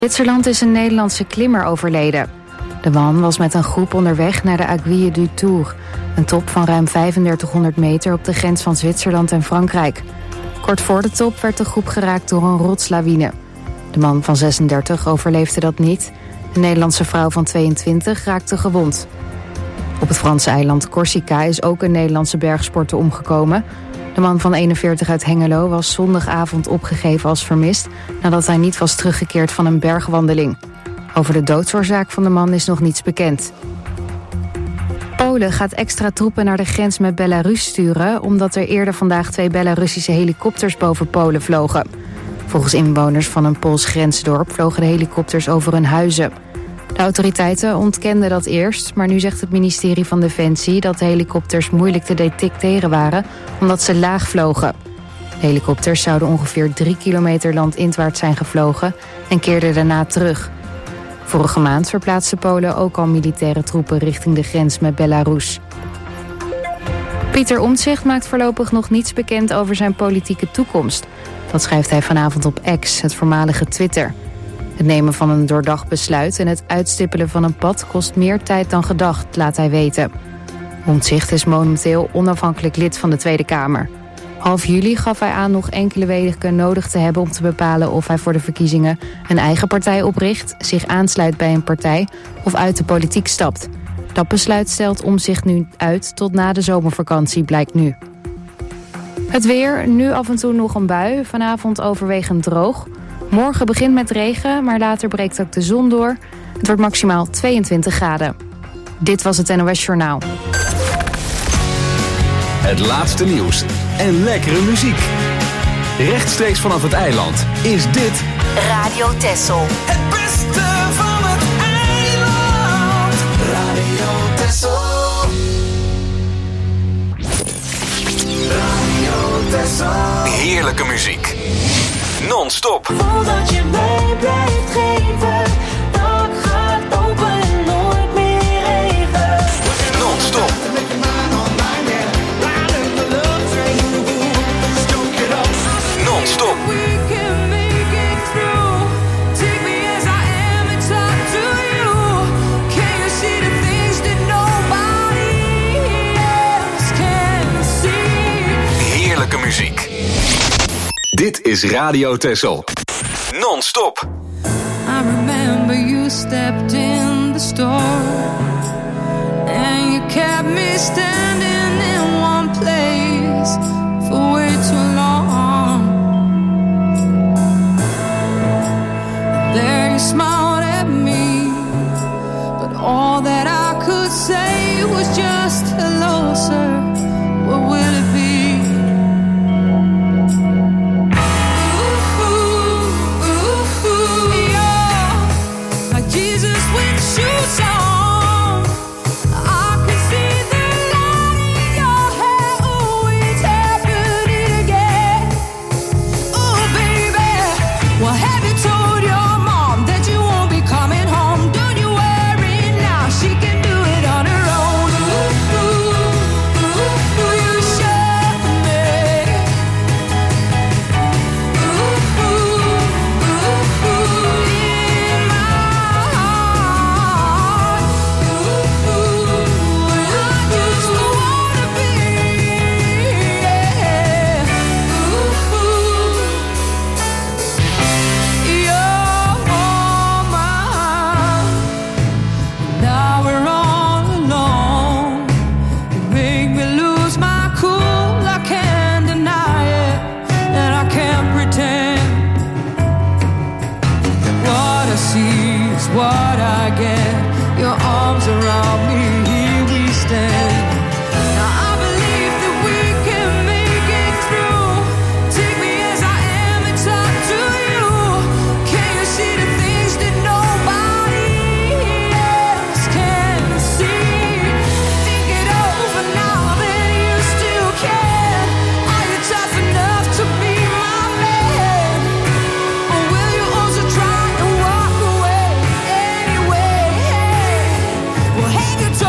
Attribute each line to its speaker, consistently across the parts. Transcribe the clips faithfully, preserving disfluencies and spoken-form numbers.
Speaker 1: Zwitserland is een Nederlandse klimmer overleden. De man was met een groep onderweg naar de Aiguille du Tour, een top van ruim vijfendertighonderd meter op de grens van Zwitserland en Frankrijk. Kort voor de top werd de groep geraakt door een rotslawine. De man van zesendertig overleefde dat niet. Een Nederlandse vrouw van tweeëntwintig raakte gewond. Op het Franse eiland Corsica is ook een Nederlandse bergsporter omgekomen. De man van eenenveertig uit Hengelo was zondagavond opgegeven als vermist nadat hij niet was teruggekeerd van een bergwandeling. Over de doodsoorzaak van de man is nog niets bekend. Polen gaat extra troepen naar de grens met Belarus sturen, omdat er eerder vandaag twee Belarussische helikopters boven Polen vlogen. Volgens inwoners van een Pools grensdorp vlogen de helikopters over hun huizen. De autoriteiten ontkenden dat eerst, maar nu zegt het ministerie van Defensie dat de helikopters moeilijk te detecteren waren, omdat ze laag vlogen. De helikopters zouden ongeveer drie kilometer landinwaarts zijn gevlogen en keerden daarna terug. Vorige maand verplaatste Polen ook al militaire troepen richting de grens met Belarus. Pieter Omtzigt maakt voorlopig nog niets bekend over zijn politieke toekomst. Dat schrijft hij vanavond op X, het voormalige Twitter. Het nemen van een doordacht besluit en het uitstippelen van een pad kost meer tijd dan gedacht, laat hij weten. Omtzigt is momenteel onafhankelijk lid van de Tweede Kamer. Half juli gaf hij aan nog enkele weken nodig te hebben om te bepalen of hij voor de verkiezingen een eigen partij opricht, zich aansluit bij een partij of uit de politiek stapt. Dat besluit stelt Omtzigt nu uit tot na de zomervakantie, blijkt nu. Het weer, nu af en toe nog een bui, vanavond overwegend droog. Morgen begint met regen, maar later breekt ook de zon door. Het wordt maximaal tweeëntwintig graden. Dit was het N O S Journaal.
Speaker 2: Het laatste nieuws en lekkere muziek. Rechtstreeks vanaf het eiland is dit
Speaker 3: Radio Texel.
Speaker 4: Het beste van het eiland. Radio Texel. Radio Texel.
Speaker 2: heerlijke muziek. Non-stop.
Speaker 5: Voordat je mij blijft geven, dak gaat open en nooit meer regen.
Speaker 2: Non-stop. Non-stop.
Speaker 5: We can make it through. Take me as I am and talk to you. Can you see the things that nobody else can see?
Speaker 2: Heerlijke muziek. Dit is Radio Texel. Non-stop.
Speaker 5: I remember you stepped in the store and you kept me standing in one place for way too long. There you smiled at me, but all that I could say was just hello, sir. What will it be? Hey,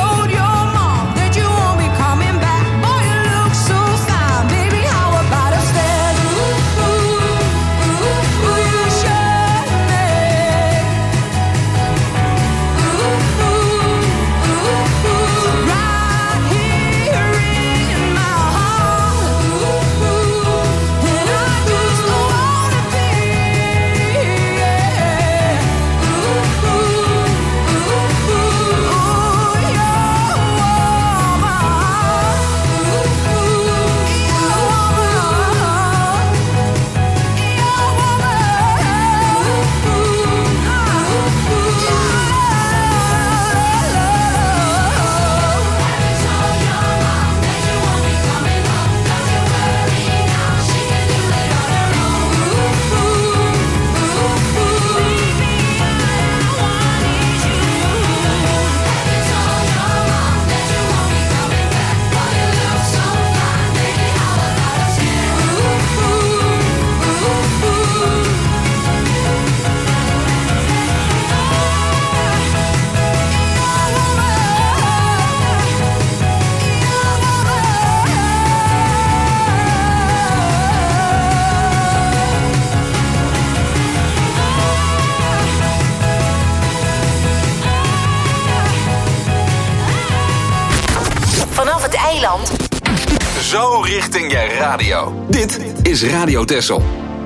Speaker 1: land.
Speaker 2: Zo richting je radio. Dit is Radio Texel.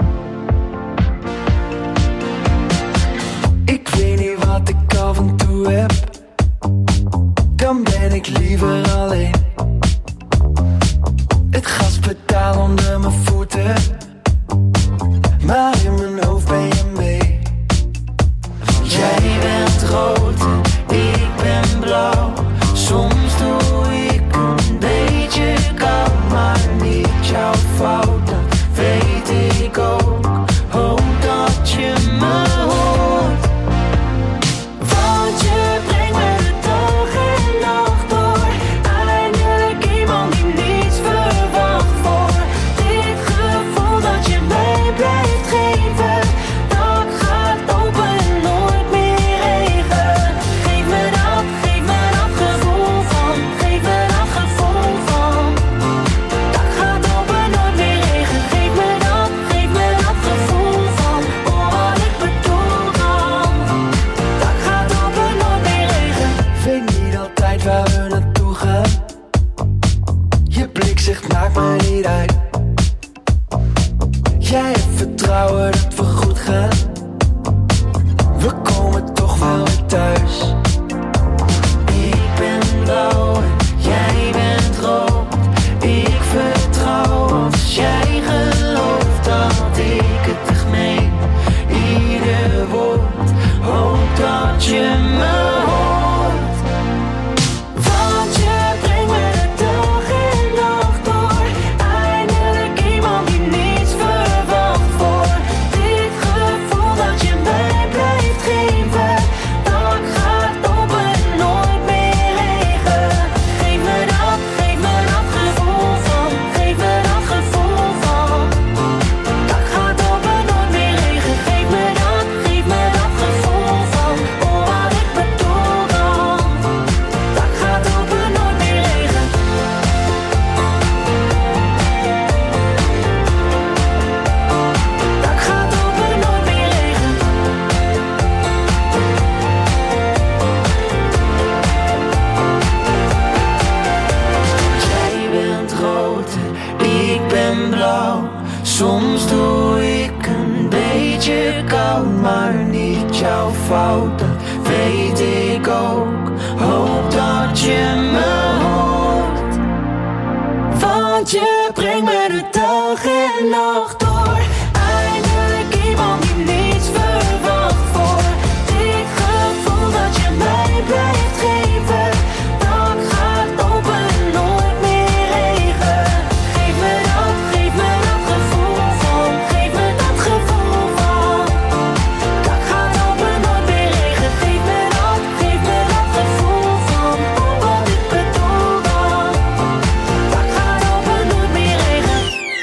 Speaker 4: Ik weet niet wat ik af en toe heb. Dan ben ik liever alleen. Het gaspedaal onder mijn voeten. Maar in mijn hoofd ben je mee. Jij bent rood, ik ben blauw. Soms doe ik een beetje koud, maar niet jouw fout, dat weet ik ook. Hoop dat je me hoort. Want je brengt me de dag en nacht door. Eindelijk iemand die niets verwacht voor. Dit gevoel dat je mij blijft geven, dat gaat open en nooit meer regen. Geef me dat, geef me dat gevoel van. Geef me dat gevoel van. Dat gaat open, nooit meer regen. Geef me dat, geef me dat gevoel van. Oh, wat ik bedoel dan. Dat gaat open, nooit meer regen. Weet niet altijd waar we naartoe gaan. Je blik zegt maakt me niet uit. Jij hebt vertrouwen dat we goed gaan. We komen toch wel weer thuis. Ik ben blauw en jij bent rood. Ik vertrouw als jij gelooft dat ik het echt meen. Ieder woord, hoop dat je me hoort. Want je brengt me de dag en nacht door. Eindelijk iemand die niets verwacht voor. Dit gevoel dat je mij blijft geven, dat gaat open en nooit meer regen. Geef me dat, geef me dat gevoel van. Geef me dat gevoel van. Dat gaat open, nooit meer regen. Geef me dat, geef me dat gevoel van. Oh, wat ik bedoel dan. Dat gaat open, nooit meer regen. Dat gaat open, nooit meer regen. Jij bent rood, ik ben blauw. Soms doe ik een beetje koud, maar niet jouw fout, dat weet ik ook. Hoop dat je me hoort. Want je brengt me de dag en nacht door. Eindelijk iemand die niets verwacht voor. Dit gevoel dat je mij blijft geven, dat gaat open en nooit meer regen. Geef me dat, geef me dat gevoel van. Geef me dat gevoel van. Dat gaat open, nooit meer regen. Geef me dat, geef me dat gevoel van. Oh, wat ik bedoel dan. Dat gaat open, nooit meer regen.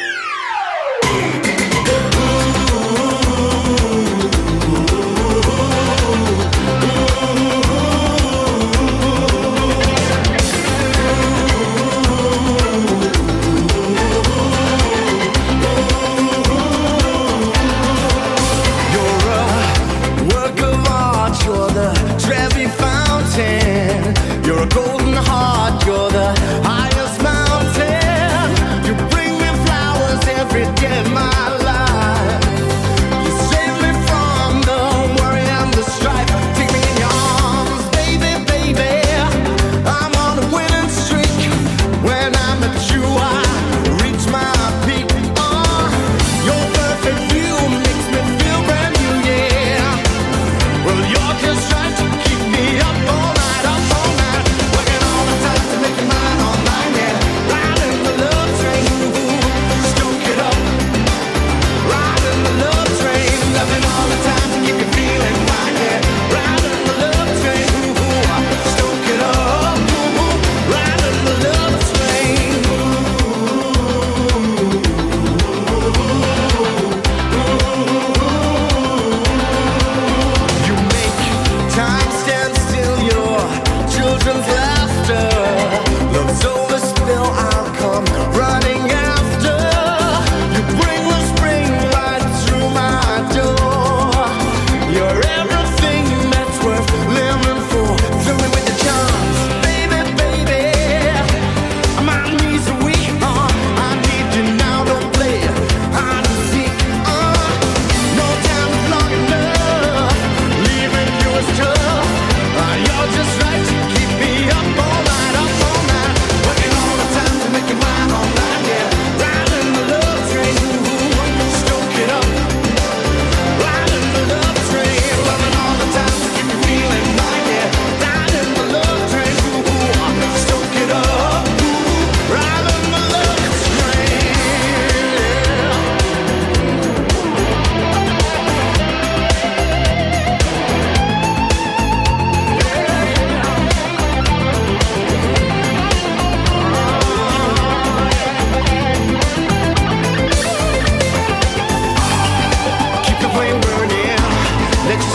Speaker 3: Work of art, you're the Trevi fountain. You're a golden heart, you're the highest mountain. You bring me flowers every day of my life. You save me from the worry and the strife. Take me in your arms, baby, baby. I'm on a winning streak. When I'm at you, I reach my peak. Oh, your perfect view makes me feel brand new, yeah. Well, you're just trying to keep me up all night, up all night. Working all the time to make you mine all night, yeah. Riding the love train, ooh, stoke it up. Riding the love train, loving all the time to keep you feeling fine, yeah. Riding the love train, ooh, stoke it up, ooh, riding the love train. You make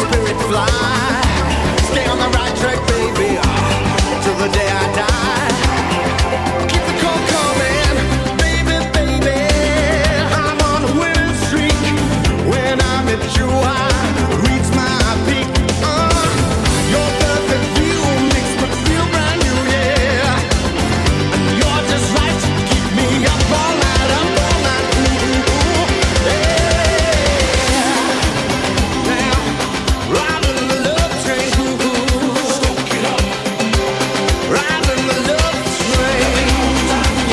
Speaker 3: spirit fly. Stay on the right track, baby, till the day I die. Keep the call coming, baby, baby. I'm on a winning streak. When I met you, I reached my peak. Uh, your perfect view makes me feel brand new, yeah. And you're just right to keep me up all night, up all night. Ooh, ooh, yeah. Now, riding the love train, ooh, ooh. Stoke it up. Riding the love train, yeah,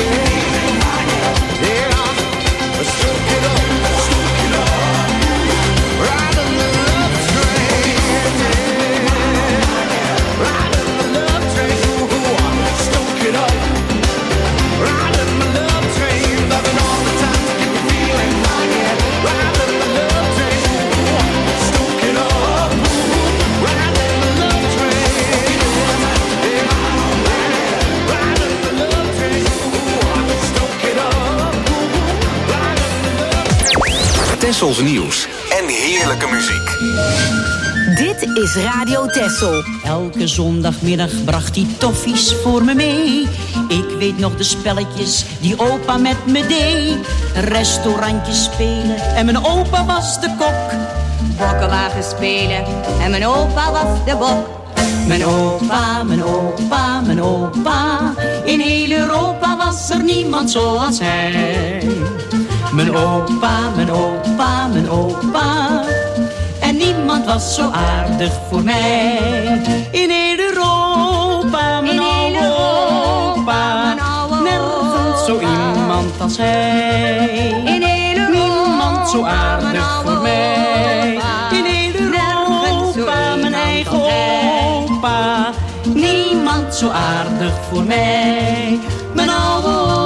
Speaker 3: yeah. Stoke it up, stoke it up. Riding the love train, yeah. Riding the love train, ooh, ooh. Stoke it up. Riding the love train, loving all the time to keep me feeling fine, yeah. Riding the love train, ooh, ooh. Stoke it up, ooh. Riding the love train, yeah. Riding the love train, ooh. Stoke it up, ooh. Riding the love train.
Speaker 2: Tessels nieuws en heerlijke muziek.
Speaker 6: Dit is Radio Tessel.
Speaker 7: Elke zondagmiddag bracht hij toffies voor me mee. Ik weet nog de spelletjes die opa met me deed. Restaurantjes spelen en mijn opa was de kok.
Speaker 6: Bokkenwagen spelen en mijn opa was de bok.
Speaker 7: Mijn opa, mijn opa, mijn opa. In heel Europa was er niemand zoals hij. Mijn opa, mijn opa, mijn opa. En niemand was zo aardig voor mij. In heel Europa, mijn
Speaker 6: In heel
Speaker 7: oude
Speaker 6: Europa,
Speaker 7: opa.
Speaker 6: mijn oude
Speaker 7: Nergens zo
Speaker 6: opa.
Speaker 7: iemand als hij.
Speaker 6: In heel Europa,
Speaker 7: Niemand zo
Speaker 6: mijn
Speaker 7: aardig
Speaker 6: oude
Speaker 7: voor mij.
Speaker 6: opa.
Speaker 7: In heel
Speaker 6: Nergens zo
Speaker 7: Europa, mijn
Speaker 6: iemand
Speaker 7: eigen
Speaker 6: als hij.
Speaker 7: opa. Niemand zo aardig voor mij. Mijn oude opa.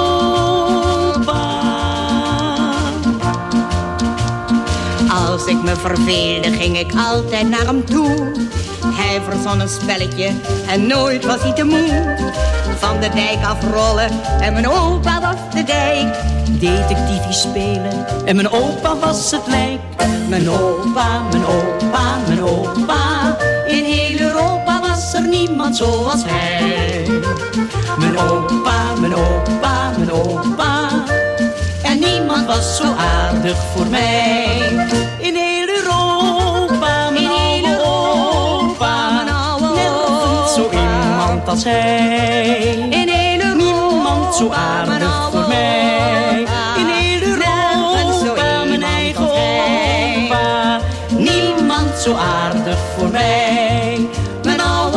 Speaker 6: Als ik me verveelde, ging ik altijd naar hem toe. Hij verzon een spelletje en nooit was hij te moe. Van de dijk afrollen en mijn opa was de dijk.
Speaker 7: Detectiefie spelen en mijn opa was het lijk. Mijn opa, mijn opa, mijn opa. In heel Europa was er niemand zoals hij. Mijn opa, mijn opa, mijn opa. En niemand was zo aardig voor mij. In heel Europa, mijn
Speaker 6: In heel
Speaker 7: oude
Speaker 6: Europa, mijn
Speaker 7: opa.
Speaker 6: oude
Speaker 7: Nergens zo
Speaker 6: opa.
Speaker 7: iemand als hij.
Speaker 6: In heel
Speaker 7: Niemand zo
Speaker 6: Europa, mijn
Speaker 7: aardig
Speaker 6: oude
Speaker 7: voor mij.
Speaker 6: opa.
Speaker 7: In heel
Speaker 6: Nergens zo
Speaker 7: Europa, mijn
Speaker 6: iemand
Speaker 7: eigen
Speaker 6: als hij.
Speaker 7: opa. Niemand zo aardig voor mij. Mijn oude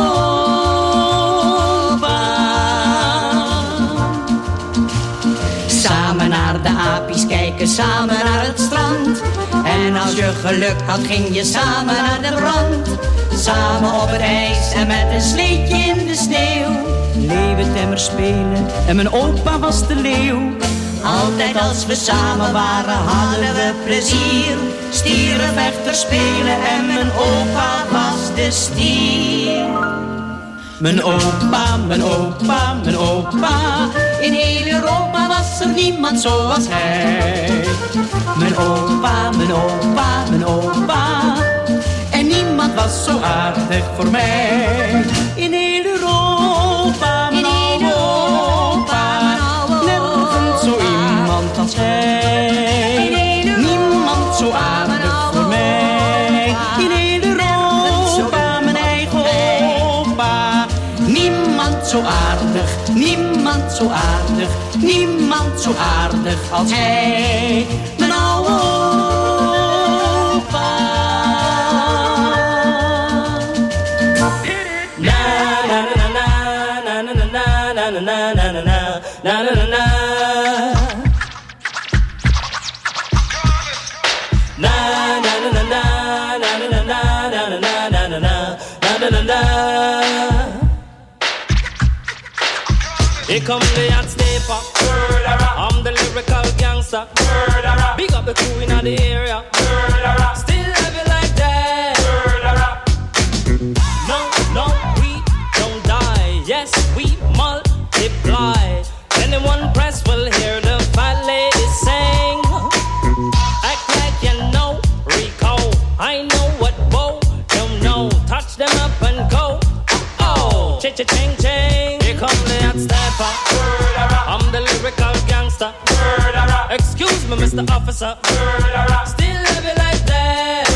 Speaker 7: opa. Samen naar de apies kijken, samen naar het strand. En als je geluk had, ging je samen naar de brand. Samen op het ijs en met een sleetje in de sneeuw. Leeuwentemmer spelen en mijn opa was de leeuw. Altijd als we samen waren hadden we plezier. Stierenvechter spelen en mijn opa was de stier. Mijn opa, mijn opa, mijn opa. In heel Europa was er niemand zoals hij. Mijn opa, mijn opa, mijn opa. En niemand was zo aardig voor mij. In heel Europa, mijn
Speaker 6: In heel
Speaker 7: oude
Speaker 6: Europa, mijn
Speaker 7: opa.
Speaker 6: oude
Speaker 7: Nergens zo
Speaker 6: opa.
Speaker 7: iemand als hij.
Speaker 6: In heel
Speaker 7: Niemand zo
Speaker 6: Europa, mijn
Speaker 7: aardig
Speaker 6: oude
Speaker 7: voor mij.
Speaker 6: opa.
Speaker 7: In heel Europa, mijn eigen opa. Niemand zo aardig, niemand zo aardig, niemand zo aardig als hij. Mijn oude opa. Na na na na na na na na na na na na na na na na. Na na na na na na na na na na na na na na na na. Here come the hot stepper. I'm the lyrical gangster. Big up the crew in the area. Still love it like that. No, no, we don't die. Yes, we multiply. Anyone press will hear the fat lady sing. Act like you know Rico. I know what Bo
Speaker 8: cha-ching-ching. Here come the hot stepper. I'm the lyrical gangster. Excuse me, Mister Officer. Still love you like that.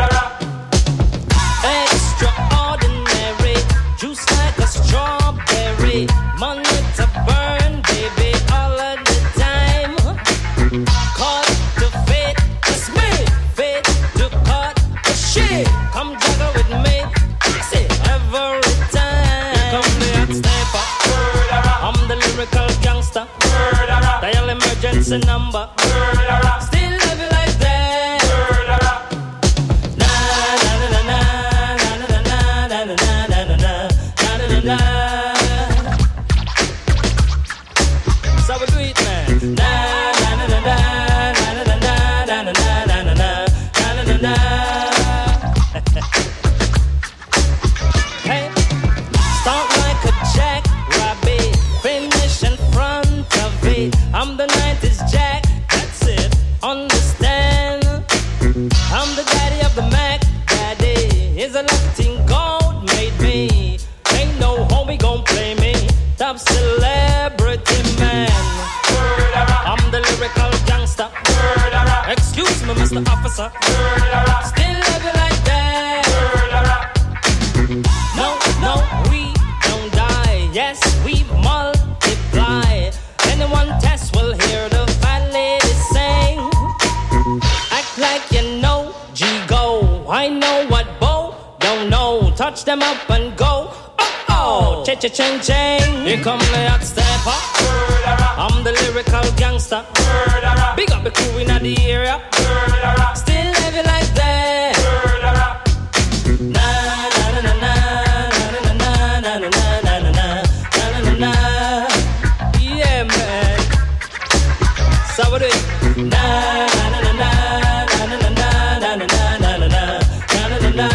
Speaker 8: Extraordinary. Juice like a strawberry. Money to burn, baby, all of the time. Cut to fit, it's me. Fit to cut the shit. Come juggle with me. See, every time. Here come the hot stepper. I'm the lyrical gangster. Dial emergency number. Still love you like that. Na na na na na na na na na na na na na na. So we do it, man. Na na na na na na na na na na na na na na. Hey, start like a jackrabbit, finish in front of it. I'm the nineties Jack, that's it. Understand? I'm the daddy of the Mac. Daddy is a Latin gold made me. Ain't no homie gon' play me. Top celebrity man. I'm the lyrical gangster. Excuse me, Mister Officer. Still love you like that. No, no, we don't die. Yes, we multiply. Anyone test will hear the fat lady sing. Act like you know G-Go. I know what Bo don't know. Touch them up and go. Oh, cha-cha-ching-ching. Here come the hot stepper. I'm the lyrical gangster. Big up the crew in the area. Still love you like that. Na na na na na na na na na na na na na na. Yeah, man. So we do it. Na na na na na na na na na na na na na na.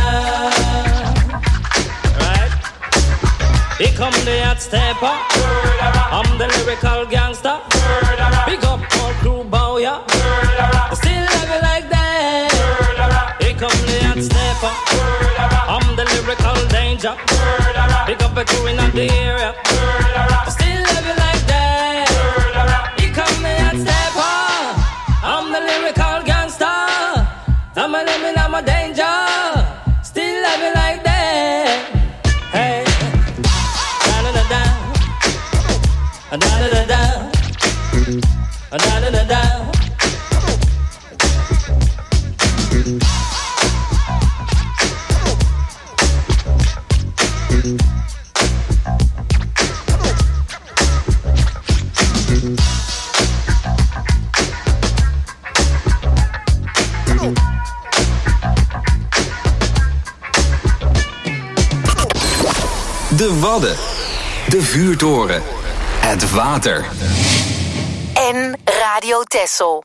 Speaker 8: Right. Here come the hot stepper. I'm the lyrical gangster. Big up all crew bow, yeah. Still love you like that. Here come the hot stepper. I'm the lyrical danger. Big up the crew in the area. Still love you like that. Here come the hot stepper. I'm the lyrical gangster. I'm a living, I'm a danger. Still love you like that. Hey. Da da da da, da da da da.
Speaker 2: De Wadden, de vuurtoren, het water.
Speaker 9: En Radio Texel.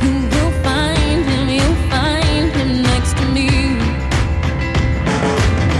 Speaker 5: Find him, you'll find him next to me.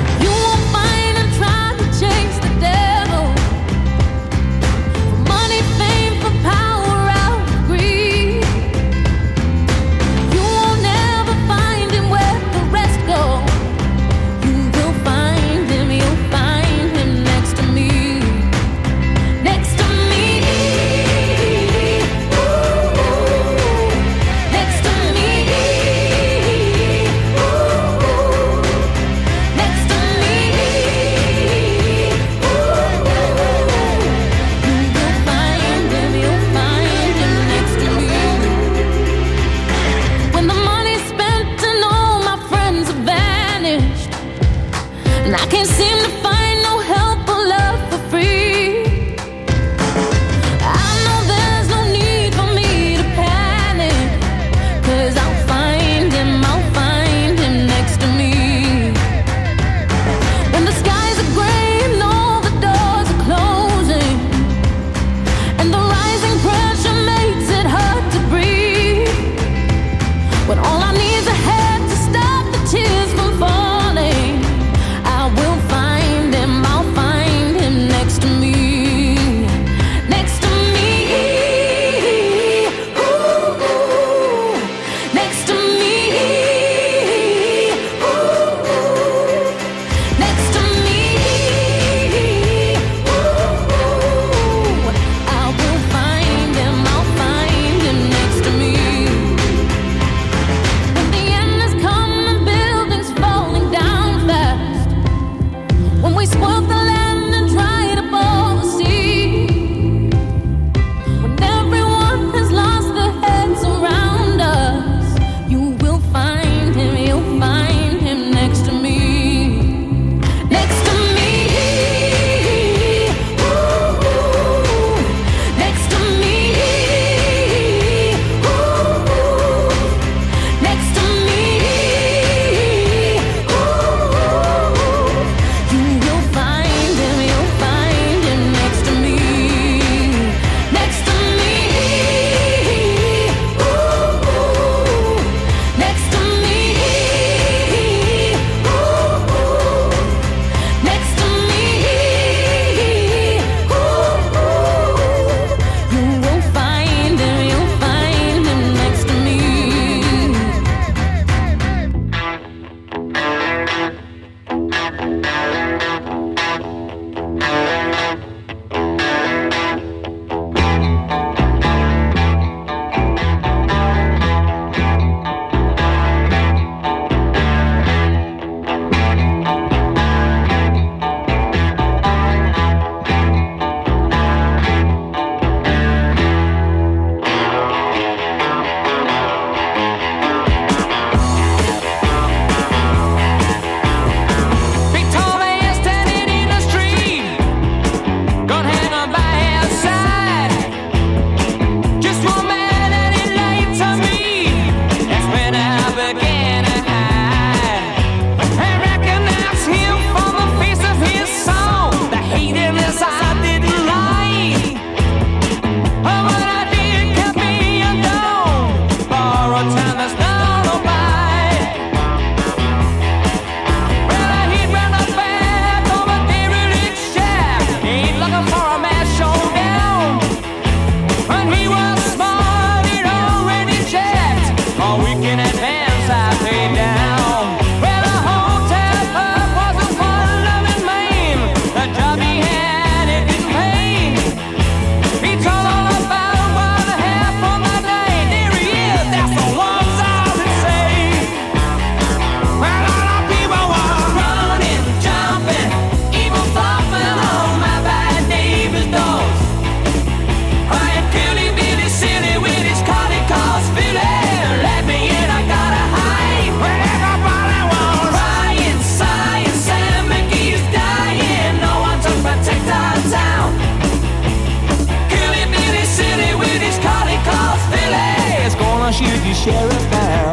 Speaker 4: sheriff now.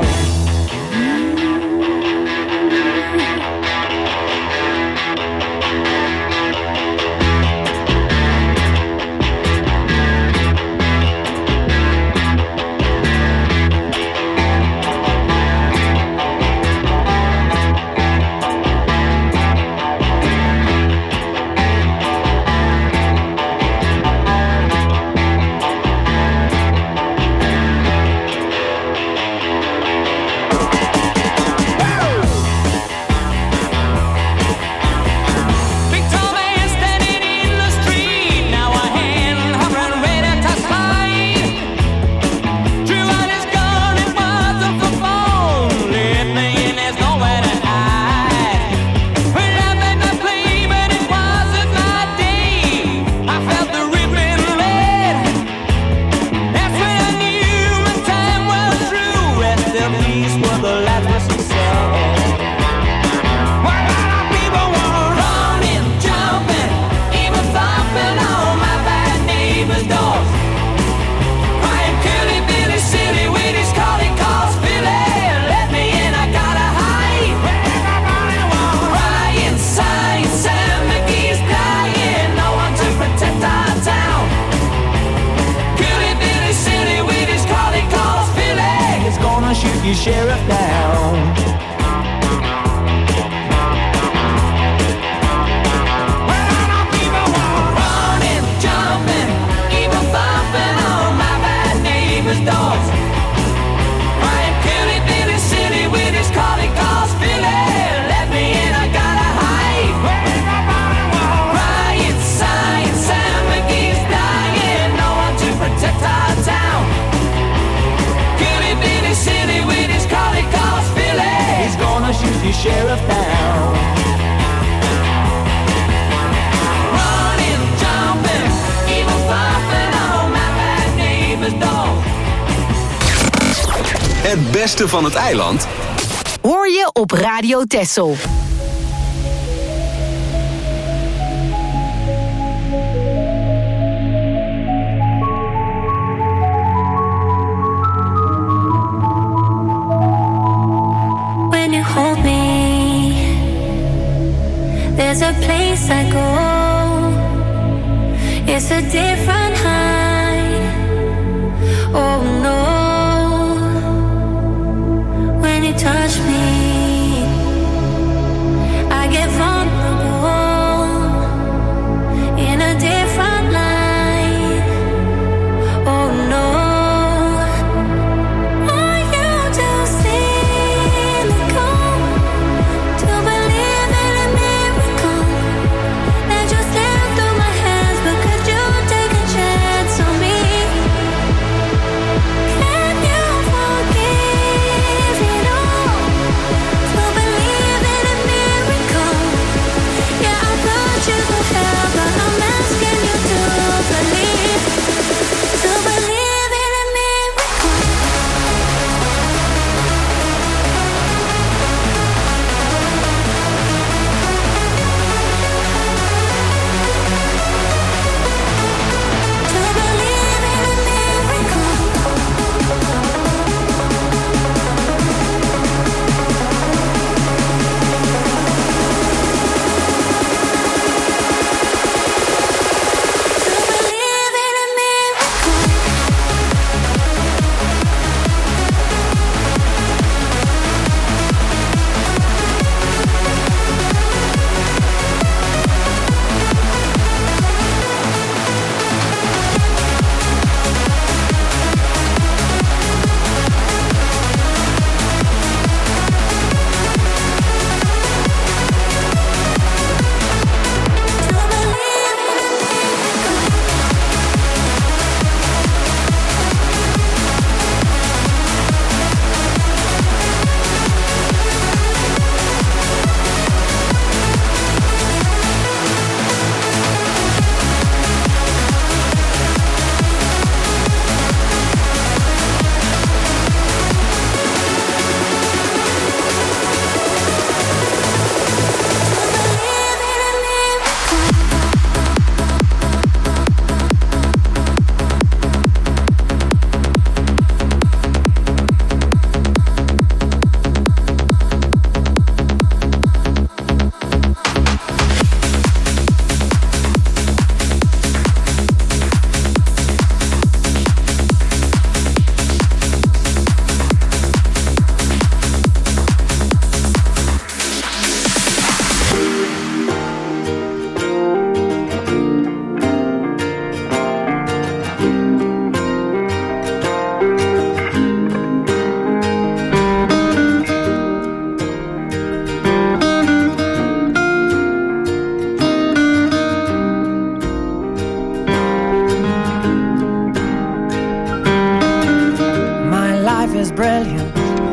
Speaker 4: Sheriff down. Running, jumping, even thumping on my bad neighbor's doors. Crying Killy Billy City with his calling calls Philly. Let me in, I gotta hide. Ryan, Sign, Sam McGee's dying. No one to protect our town. Killy Billy City with his calling calls Philly. He's gonna shoot the sheriff down. Running, jumping, even thumping on my bad neighbor's door.
Speaker 2: Het beste van het eiland
Speaker 9: Hoor je op Radio Texel.
Speaker 10: When you hold me, there's a place I go. It's a different high. Oh no. When you touch me, I get vulnerable in a different light. Oh no. Are you too cynical to believe in a miracle that just slipped through my hands? But could you take a chance?
Speaker 4: brilliant.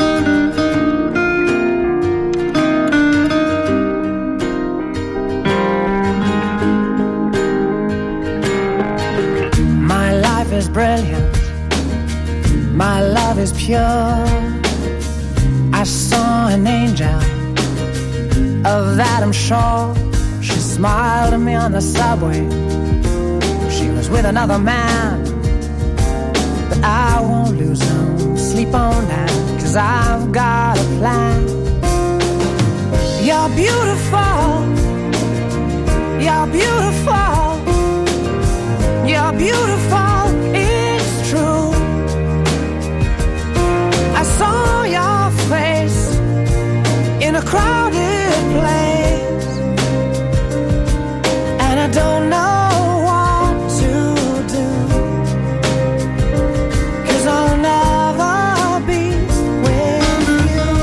Speaker 4: My life is brilliant. My love is pure. I saw an angel, of that I'm sure. She smiled at me on the subway. She was with another man, but I won't lose no sleep on that, 'cause I've got a plan. You're beautiful. You're beautiful. You're beautiful. It's true. I saw your face in a crowded place, and I don't know what to do, 'cause I'll never be with you.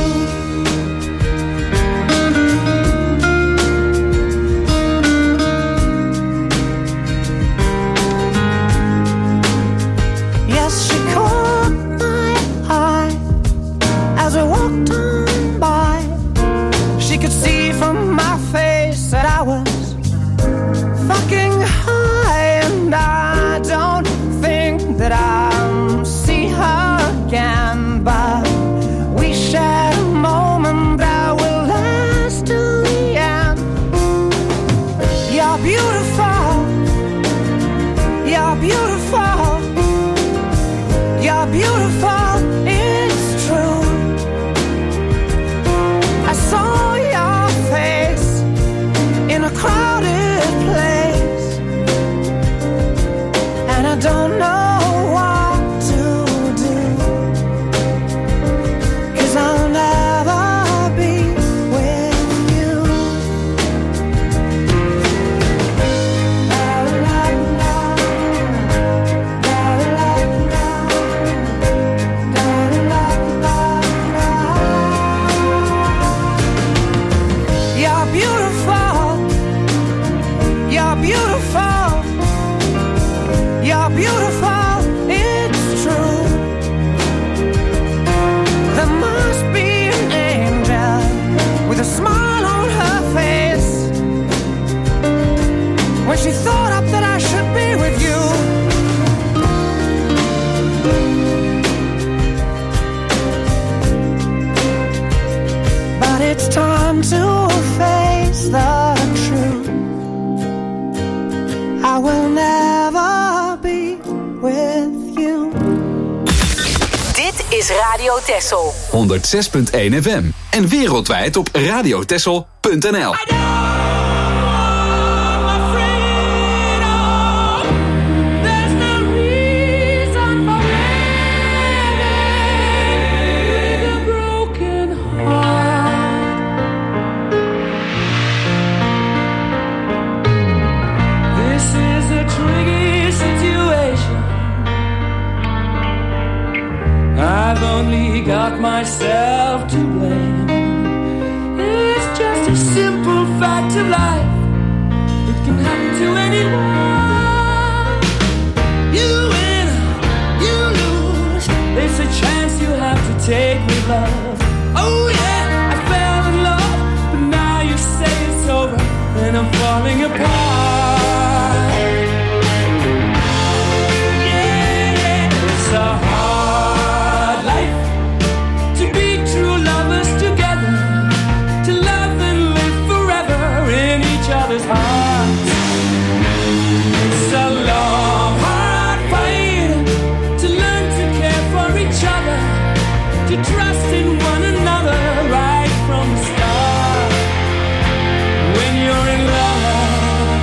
Speaker 4: Yes, she caught my eye as we walked on by. She could see from my face that I was fucking high, and I don't think that I'll see her again, but we shared a moment that will last till the end. You're beautiful. You're beautiful. You're beautiful. It's true. I saw your face in a crowded place, and I don't know what to do, 'cause I'll never be with you. La, la, la. La, la, la. La, la, la, la. You're beautiful. You're beautiful. You're beautiful. It's true. There must be an angel with a smile on her face when she thought up that I should be with you. But it's time to face the truth. I will never be with you.
Speaker 9: Dit is Radio Texel.
Speaker 2: honderdzes punt één F M. En wereldwijd op radiotexel punt n l.
Speaker 5: There's no reason for living with a broken heart. This is a tricky situation. I've only got myself to blame. It's just a simple fact of life. It can happen to anyone. You win, you lose. It's a chance you have to take with love. Oh yeah, I fell in love, but now you say it's over, and I'm falling apart. Yeah, yeah, it's a hard life to be true lovers together, to love and live forever in each other's hearts. It's a long, hard fight to learn to care for each other, to trust in one another right from the start. When you're in love,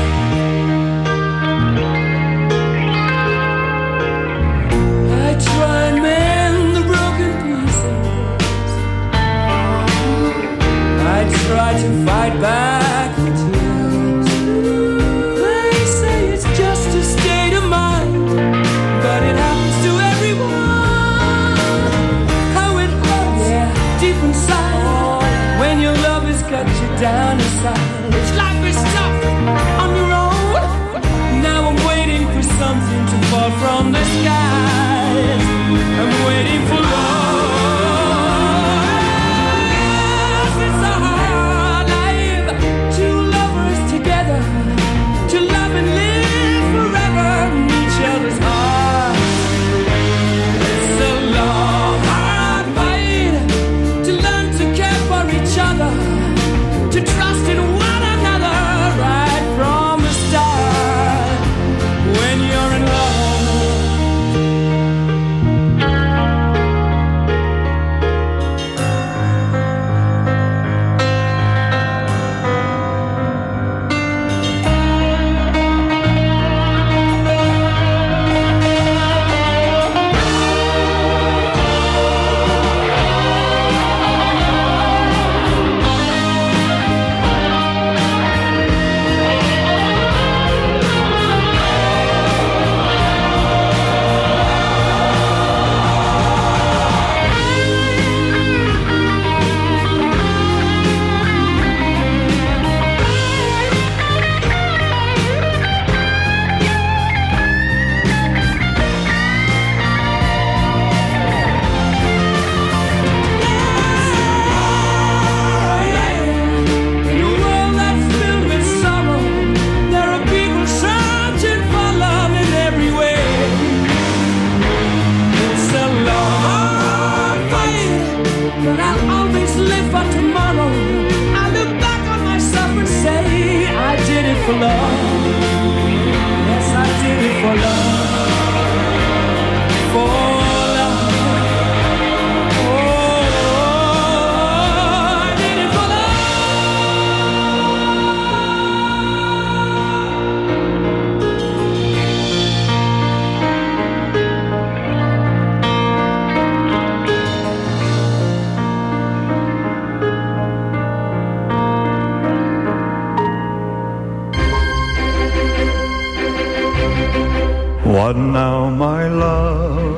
Speaker 11: What now, my love?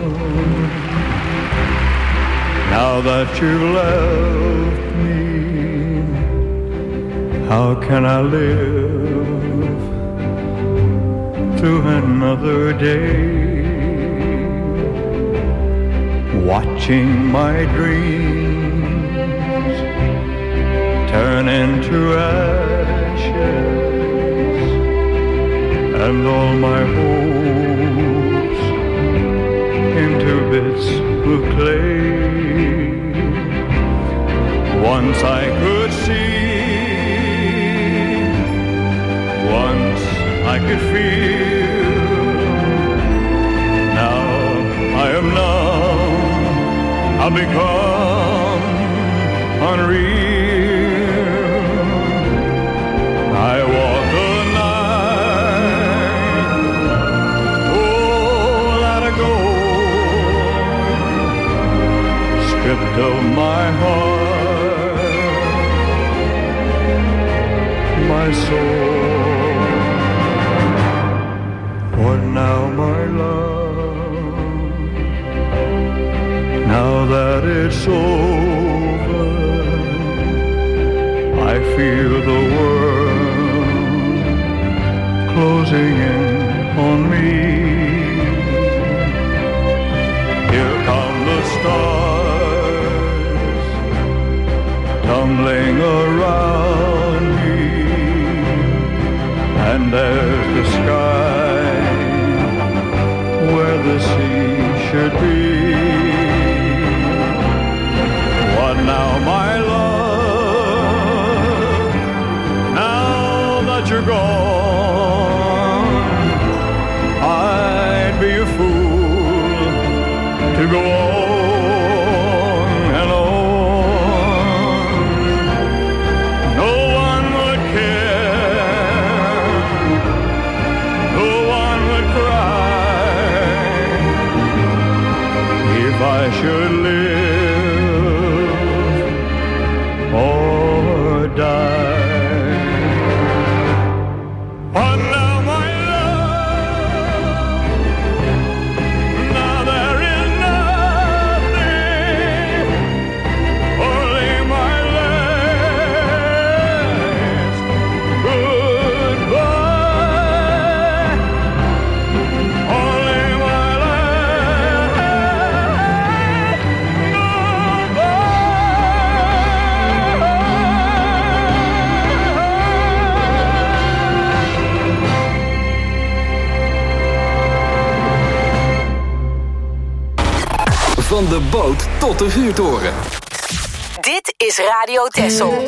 Speaker 11: Now that you've left me, how can I live through another day? Watching my dreams turn into ashes, and all my hopes into bits of clay. Once I could see, once I could feel, now I am numb, I've become unreal. I walk the night, oh, let it go, stripped of my heart, my soul. What now, my love? Now that it's over, I feel the world closing in on me. Here come the stars tumbling around me, and there's the sky where the sea should be. What now, my love? Now that you're gone, I'd be a fool to go on and on. No one would care, no one would cry if I should live or die. What now, my love? Now there is nothing, only my last goodbye, only my last
Speaker 2: Van de boot tot de vuurtoren.
Speaker 9: Dit is Radio Texel.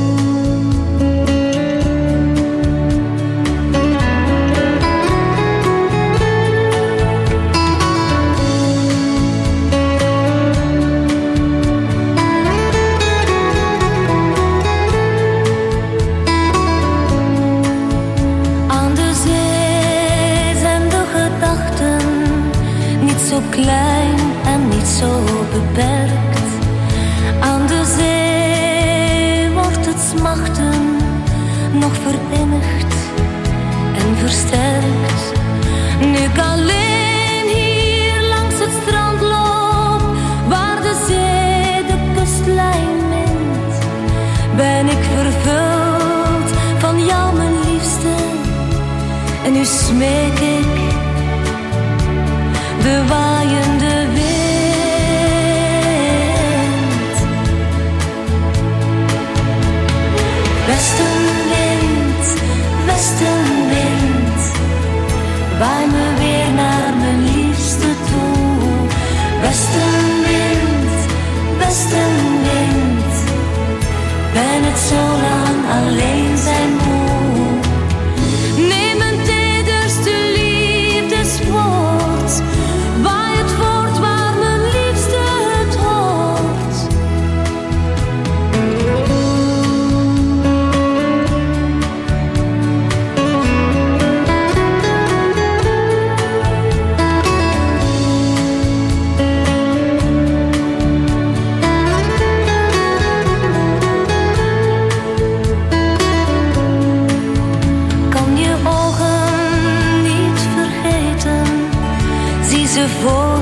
Speaker 10: Aan de zee zijn de gedachten niet zo klein en niet zo beperkt. Aan de zee wordt het smachten nog verinnigd en versterkt. Nu ik alleen hier langs het strand loop, waar de zee de kustlijn mint, ben ik vervuld van jou, mijn liefste. En nu smeek ik de waaiende wind. Westenwind, westenwind, waai me weer naar mijn liefste toe. Westenwind, westenwind, ben het zo lang alleen zijn moe. Neem een tederste liefdeswoord, waar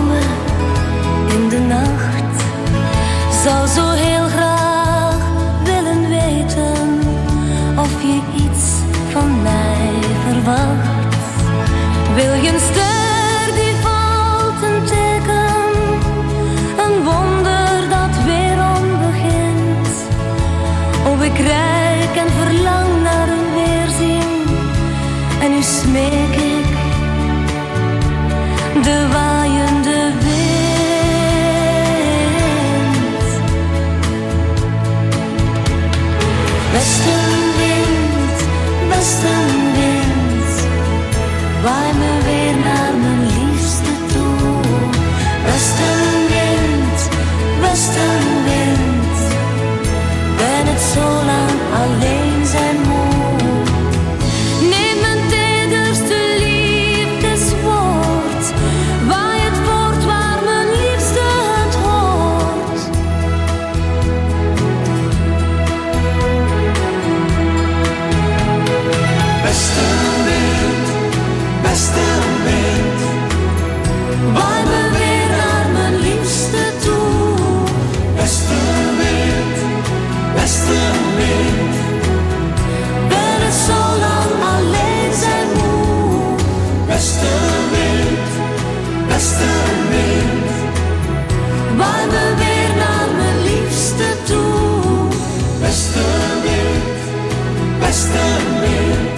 Speaker 10: dromen in de nacht. Zou zo heel graag willen weten of je iets van mij verwacht. Wil je een ster die valt, een teken, een wonder dat weerom begint. Oh, ik reik en verlang naar een weerzien en nu smeek ik de waaiende wind. Westenwind, westenwind, waai me weer naar mijn liefste toe. Westenwind, westenwind, ben het zo lang alleen zijn moe. Neem mijn tederste liefdeswoord, waai het voort waar mijn liefste het hoort.
Speaker 4: Westenwind, westenwind,
Speaker 10: Waai me weer naar mijn liefste toe.
Speaker 4: westenwind, westenwind,
Speaker 10: Ben het zo lang alleen zijn moe.
Speaker 4: westenwind, westenwind,
Speaker 10: Waai me weer naar mijn liefste toe.
Speaker 4: westenwind, westenwind.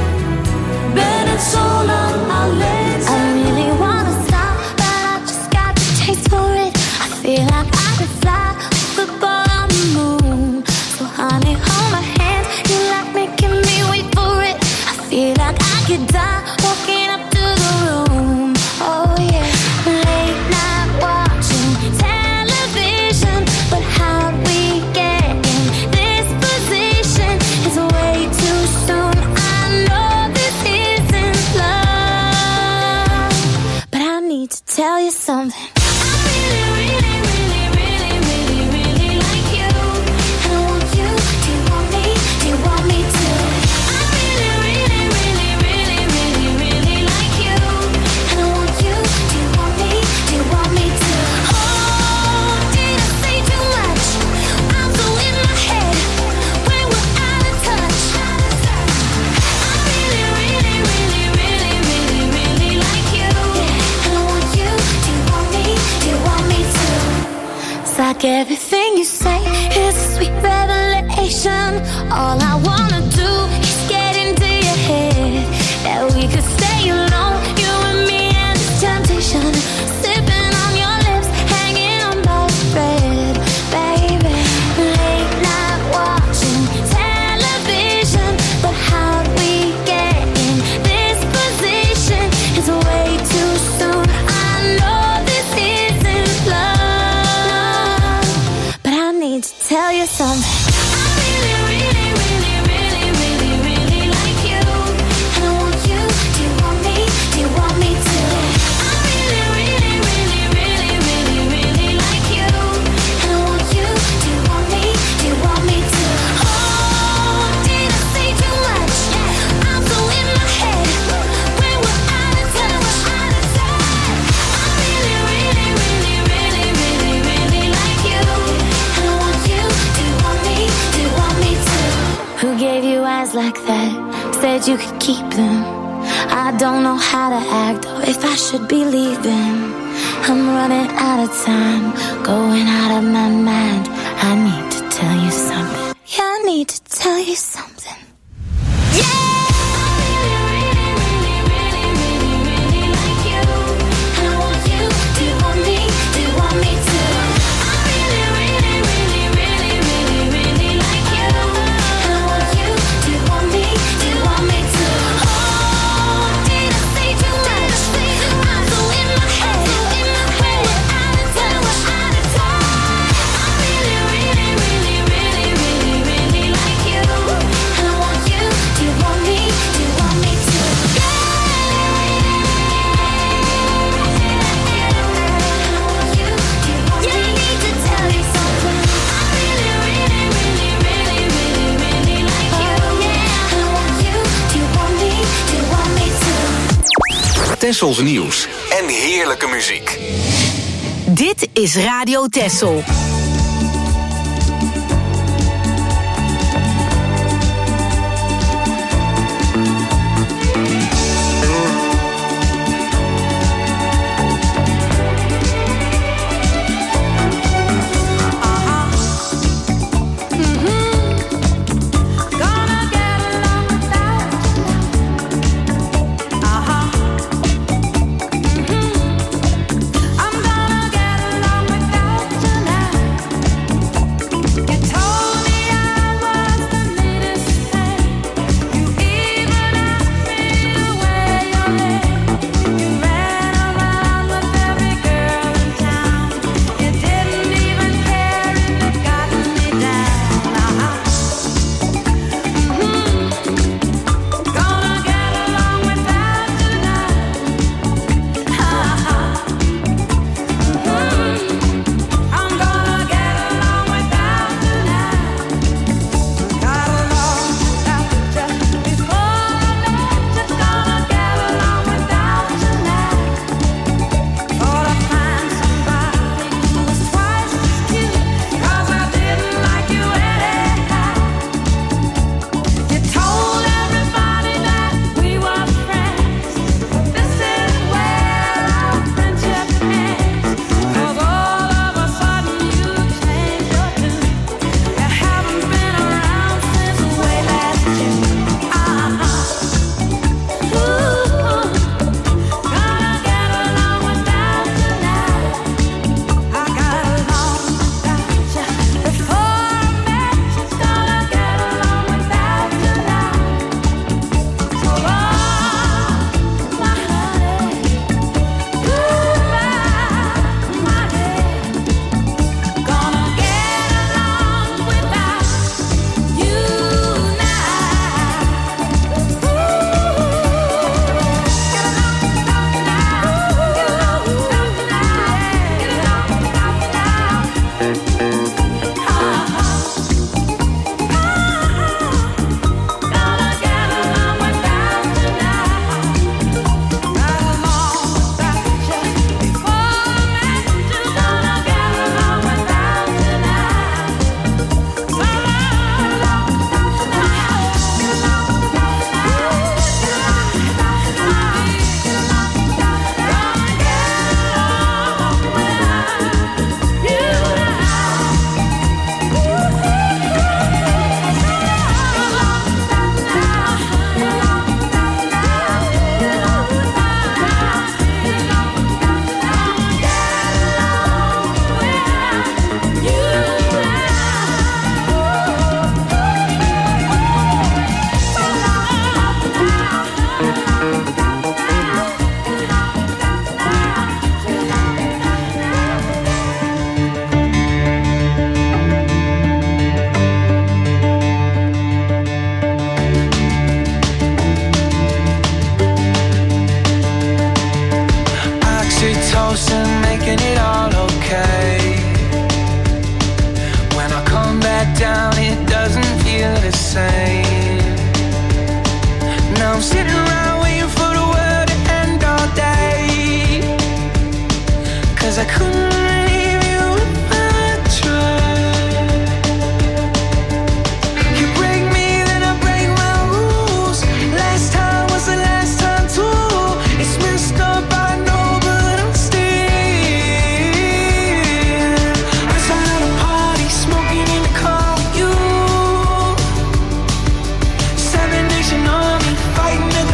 Speaker 10: Ben het zo lang alleen zijn moe. I really wanna stop, but I just got the taste for it. I feel like I could fly football on the moon. So honey, hold my hand, you like making me wait for it. I feel like I could die walking up to the room. Oh yeah, late night watching television, but how we get in this position is way too soon. I know this isn't love, but I need to tell you something. I really, really, really, really, really, really like you, and I want you. Do you want me? Do you want me to? I really, really, really, really, really, really like you, and I want you. Do you want me? Do you want me to? Oh, did I say too much? I'm so in my head when we're out of touch. I really, really, really, really, really, really like you, and I want you. Do you want me? Do you want me to? It's like everything you say is a sweet revelation. All I wanna do is get into your head, that we could stay alone, you and me and this temptation, sipping on your lips, hanging on by a thread, baby. Late night watching television, but how we get in this position is way too soon. I know this isn't love, but I need to tell you something. I really, really, really, really, really, really like you, and I want you. Do you want me? Do you want me to? I really, really, really, really, really, really like you, and I want you. Do you want me? Do you want me to? Oh, did I say too much? I'm so in my head when we're out of touch. I really, really, really, really, really, really like you, and I want you. Do you want me? Do you want me to? Who gave you eyes like that? Said you could keep them. I don't know how to act or if I should be leaving. I'm running out of time, going out of my mind. I need to tell you something. Yeah, I need to tell you something. Yeah!
Speaker 2: Tessels nieuws en heer heerlijke muziek.
Speaker 9: Dit is Radio Texel.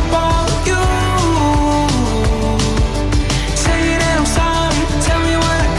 Speaker 4: Tell me what I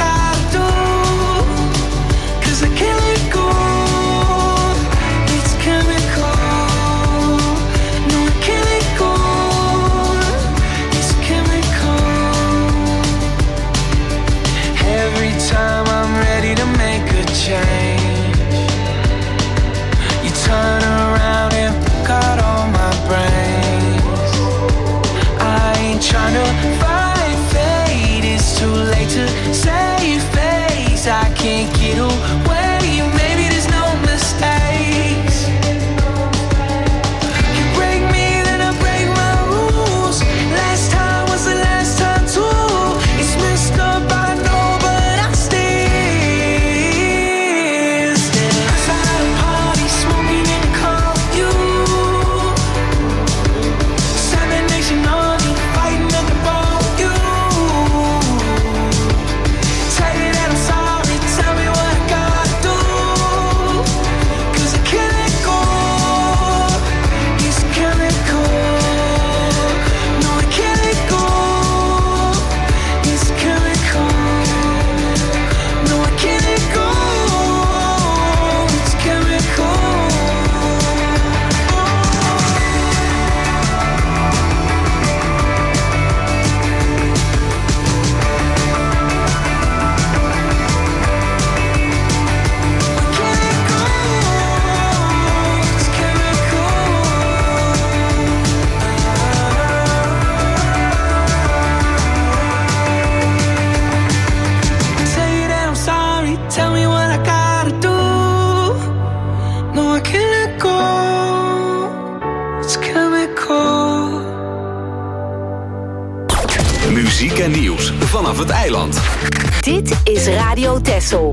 Speaker 2: vanaf het eiland.
Speaker 9: Dit is Radio Texel.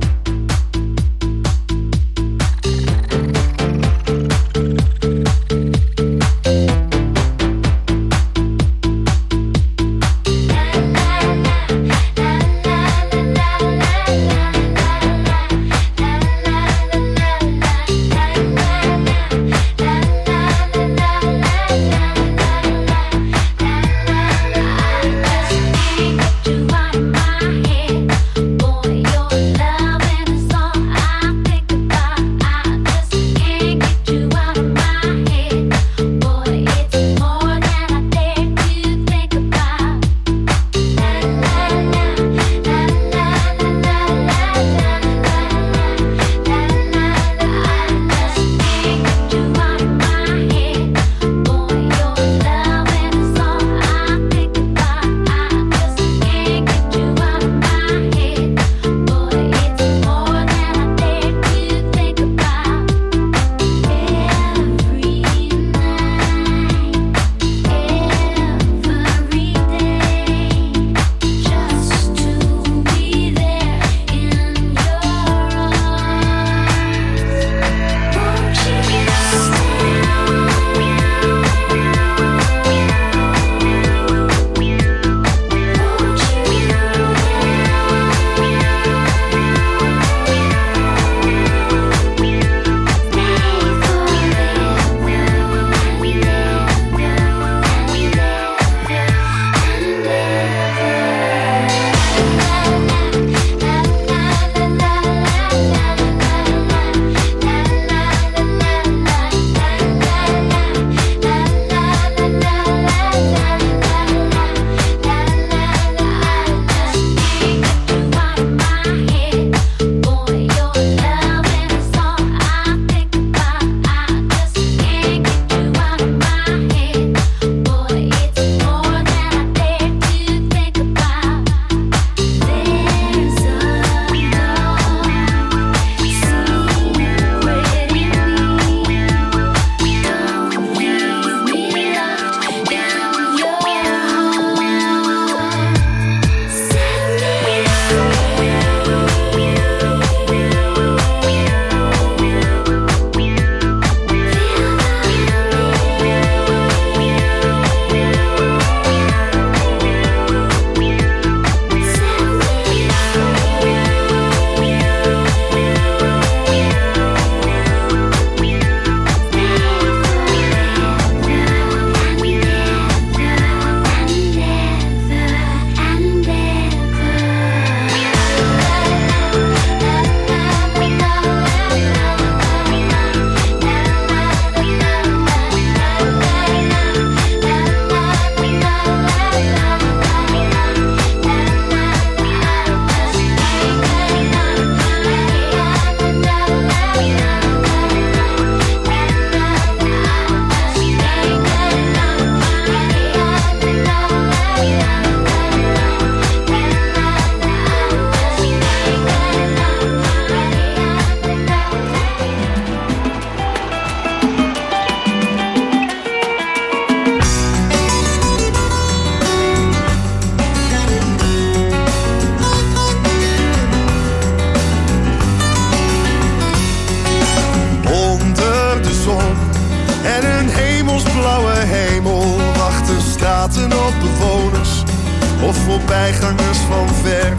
Speaker 12: of voorbijgangers van ver.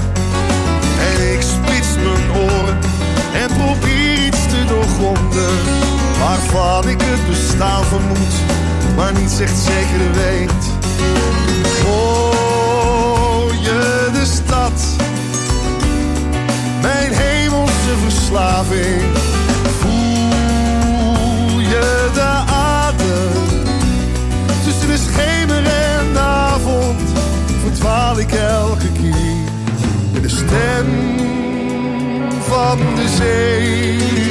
Speaker 12: En ik spits mijn oren en probeer iets te doorgronden, waarvan ik het bestaan vermoed, maar niet echt zeker weet. Hoor je de stad, mijn hemelse verslaving? Voel je de adem tussen de schemer en de avond? Verdwaal ik elke keer met de stem van de zee.